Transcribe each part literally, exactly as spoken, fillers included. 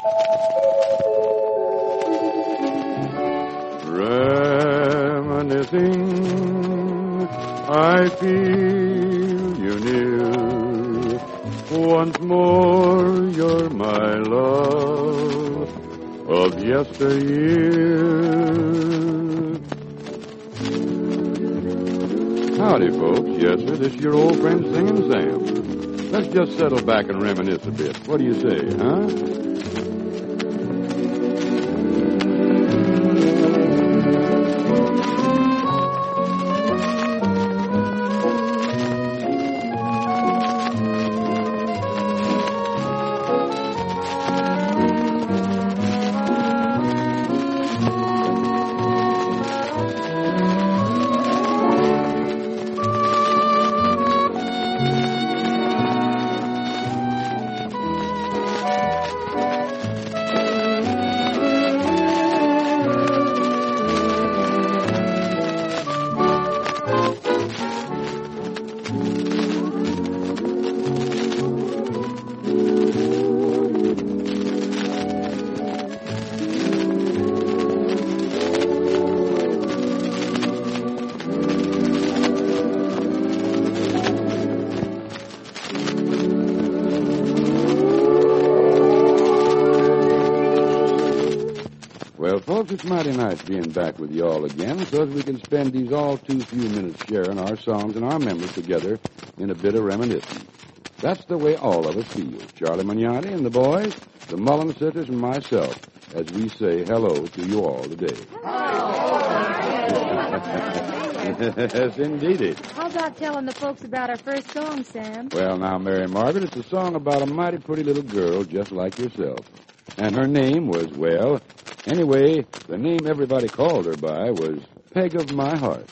Reminiscing, I feel you near. Once more, you're my love of yesteryear. Howdy, folks. Yes, sir, this is your old friend Singing Sam. Let's just settle back and reminisce a bit. What do you say, huh? It's mighty nice being back with you all again so that we can spend these all too few minutes sharing our songs and our memories together in a bit of reminiscing. That's the way all of us feel. Charlie Magnani and the boys, the Mullen sisters, and myself, as we say hello to you all today. Yes, indeedy. How about telling the folks about our first song, Sam? Well, now, Mary Margaret, it's a song about a mighty pretty little girl just like yourself. And her name was, well, anyway, the name everybody called her by was Peg of My Heart.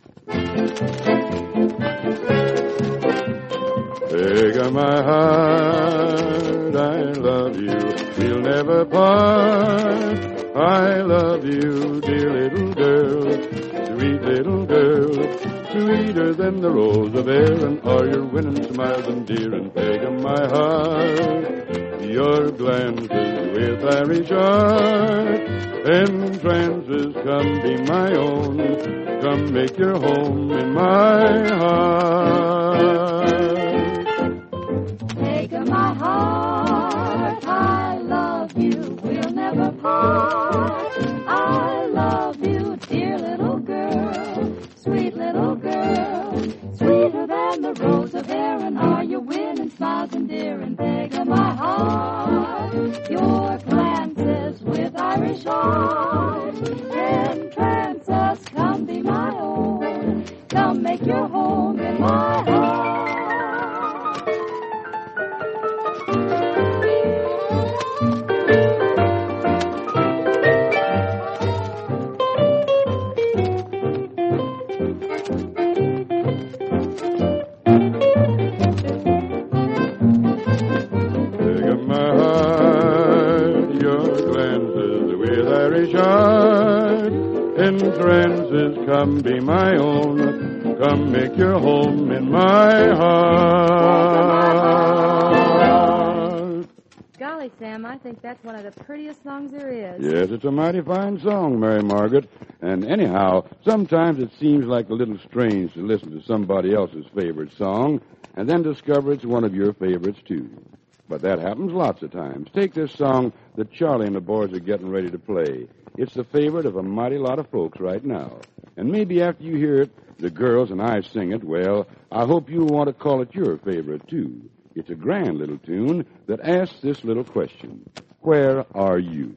Peg of my heart, I love you, we'll never part. I love you, dear little girl, sweet little girl, sweeter than the rose of Erin, are your winning smiles and dear and Peg of my heart. Your glances with Irish art, entrances, come be my own, come make your home in my heart. Take my heart, I love you, we'll never part. I love you, dear little girl, sweet little girl, sweeter than the rose of Erin, are you winning smiles and dear and Peg of my heart. Your glances with Irish art, entrance us, come be my own, come make your home in my heart. Entrances, come be my own, come make your home in my heart. Golly, Sam, I think that's one of the prettiest songs there is. Yes, it's a mighty fine song, Mary Margaret. And anyhow, sometimes it seems like a little strange to listen to somebody else's favorite song and then discover it's one of your favorites, too. But that happens lots of times. Take this song that Charlie and the boys are getting ready to play. It's the favorite of a mighty lot of folks right now. And maybe after you hear it, the girls and I sing it, well, I hope you'll want to call it your favorite, too. It's a grand little tune that asks this little question. Where are you?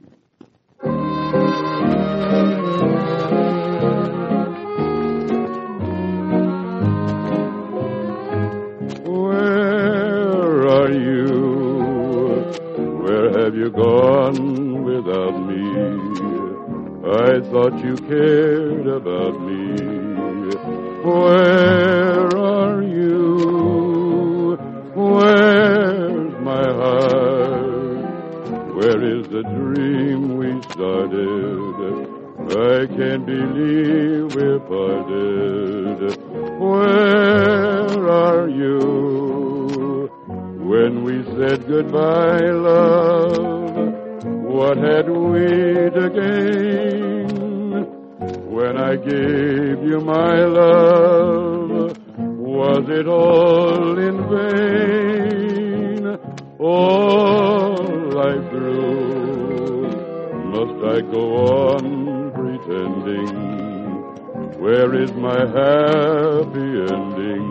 Where are you? Where have you gone without me? I thought you cared about me. Where are you? Where's my heart? Where is the dream we started? I can't believe we're parted. Where are you? When we said goodbye, love, what had we to gain when I gave you my love? Was it all in vain? All life through, must I go on pretending? Where is my happy ending?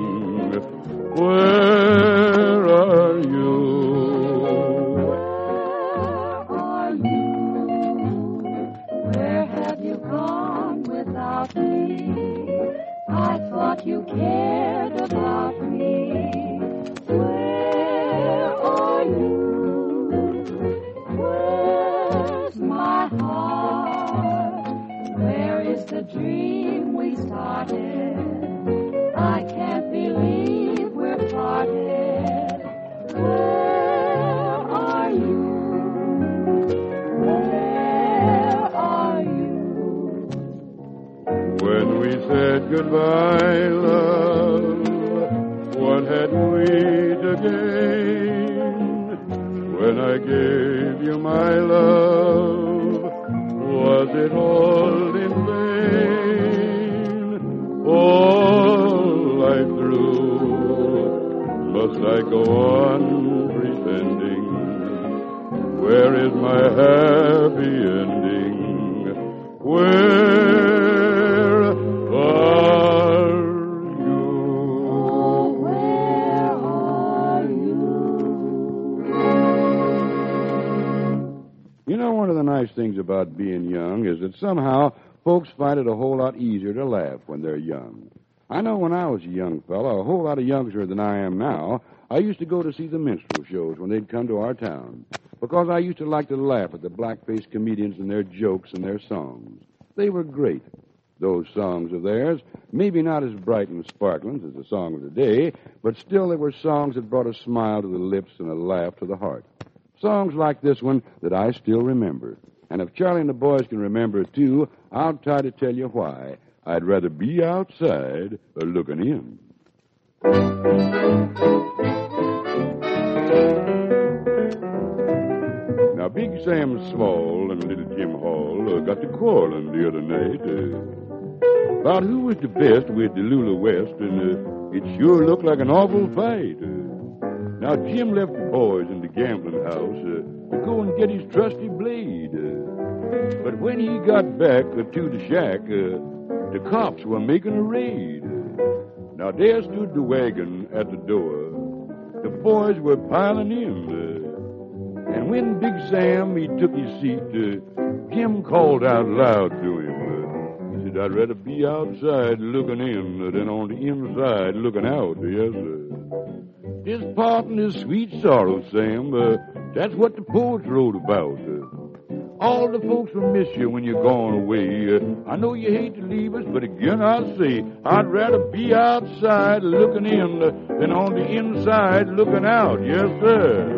Where are you? Where are you? Where have you gone without me? I thought you cared about me. Where are you? Where's my heart? Where is the dream we started? I can't believe we're parted. Where are you? Where are you? When we said goodbye, love, what had we to gain? When I gave you my love, was it all in vain? All life through, must I go on pretending? Where is my happy ending? Where are you? Oh, where are you? You know, one of the nice things about being young is that somehow folks find it a whole lot easier to laugh when they're young. I know when I was a young fellow, a whole lot younger than I am now, I used to go to see the minstrel shows when they'd come to our town, because I used to like to laugh at the black-faced comedians and their jokes and their songs. They were great, those songs of theirs, maybe not as bright and sparkling as the song of the day, but still they were songs that brought a smile to the lips and a laugh to the heart. Songs like this one that I still remember. And if Charlie and the boys can remember it too, I'll try to tell you why I'd rather be outside or looking in. Now, Big Sam Small and Little Jim Hall uh, got to quarreling the other night uh, about who was the best with the Lula West, and uh, it sure looked like an awful fight. Uh, now, Jim left the boys in the gambling house uh, to go and get his trusty blade. Uh, but when he got back uh, to the shack, uh, the cops were making a raid. Now, there stood the wagon at the door. The boys were piling in. Uh, and when Big Sam, he took his seat, uh, Jim called out loud to him. Uh, he said, I'd rather be outside looking in uh, than on the inside looking out. Yes, sir. This part and this sweet sorrow, Sam, uh, that's what the poets wrote about. Uh, All the folks will miss you when you're gone away. Uh, I know you hate to leave us, but again I'll say, I'd rather be outside looking in uh, than on the inside looking out. Yes, sir.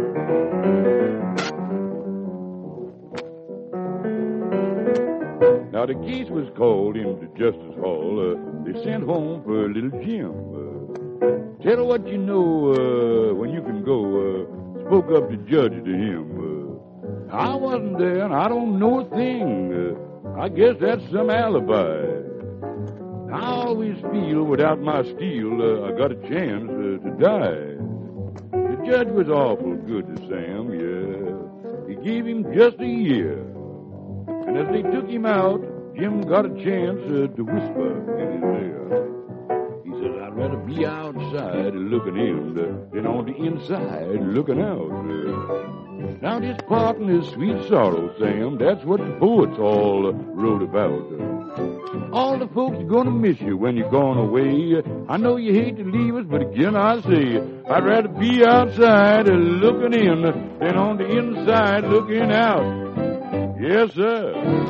Now, the case was called into Justice Hall. Uh, they sent home for little Jim. Uh, tell her what you know uh, when you can go. Uh, spoke up the judge to him. Uh, I wasn't there, and I don't know a thing. Uh, I guess that's some alibi. I always feel without my steel, uh, I got a chance uh, to die. The judge was awful good to Sam, yeah. He gave him just a year. And as they took him out, Jim got a chance uh, to whisper in his ear. He says, I'd rather be outside looking in uh, than on the inside looking out. Uh, Now, this part and this sweet sorrow, Sam, that's what the poets all uh, wrote about. Uh, all the folks are going to miss you when you're gone away. I know you hate to leave us, but again I say, I'd rather be outside uh, looking in than on the inside looking out. Yes, sir.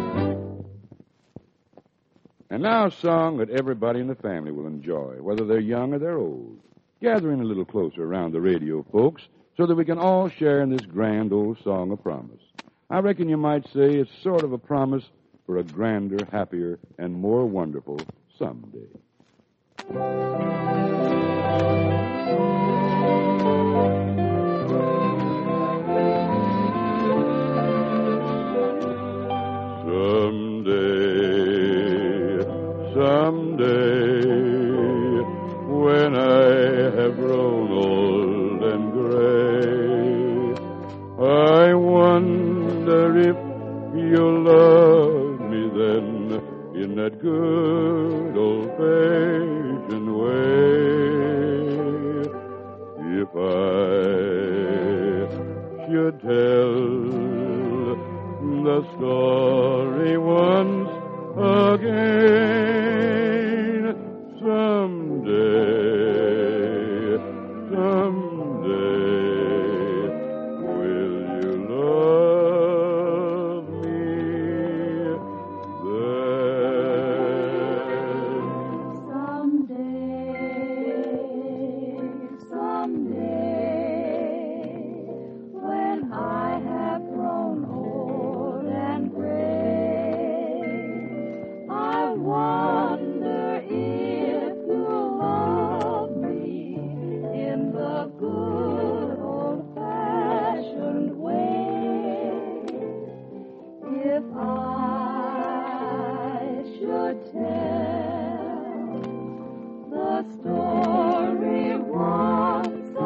And now a song that everybody in the family will enjoy, whether they're young or they're old. Gather in a little closer around the radio, folks, so that we can all share in this grand old song of promise. I reckon you might say it's sort of a promise for a grander, happier, and more wonderful someday. should tell the story once again someday, someday, will you love me then? Someday, someday, when I have grown old and gray, I wonder if you'll love me in the good old-fashioned way. If I should tell the story once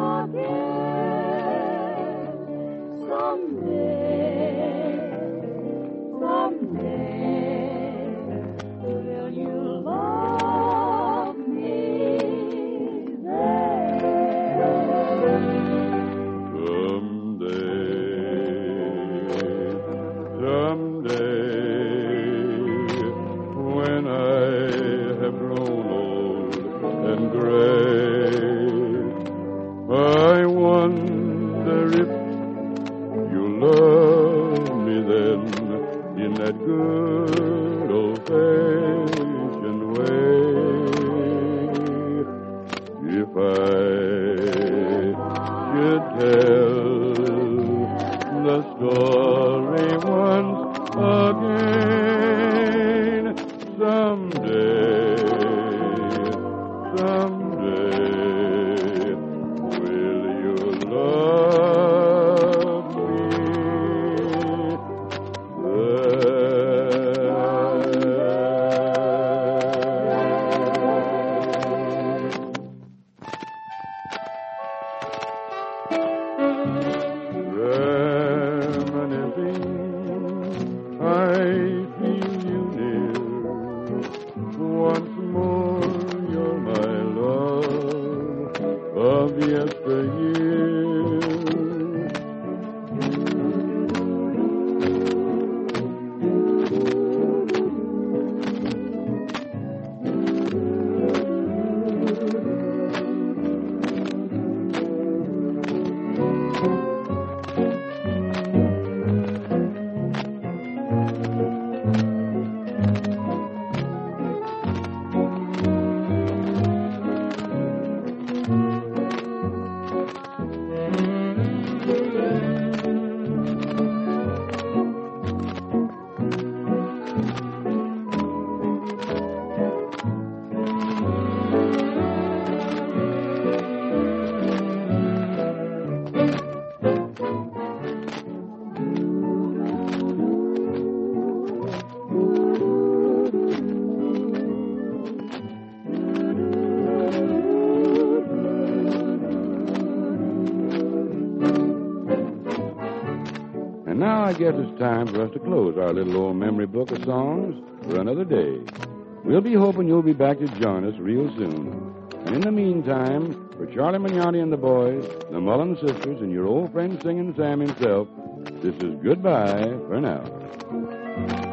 again, someday, someday, will you love me then? Someday, someday, when I have grown old and gray, I wonder if you love me then in that good old-fashioned way. If I should tell the story once again someday, someday, will you love me reminiscing, I feel you near. Once more, you're my love of yesteryear. And now I guess it's time for us to close our little old memory book of songs for another day. We'll be hoping you'll be back to join us real soon. And in the meantime, for Charlie Mignotti and the boys, the Mullen sisters, and your old friend Singing Sam himself, this is goodbye for now.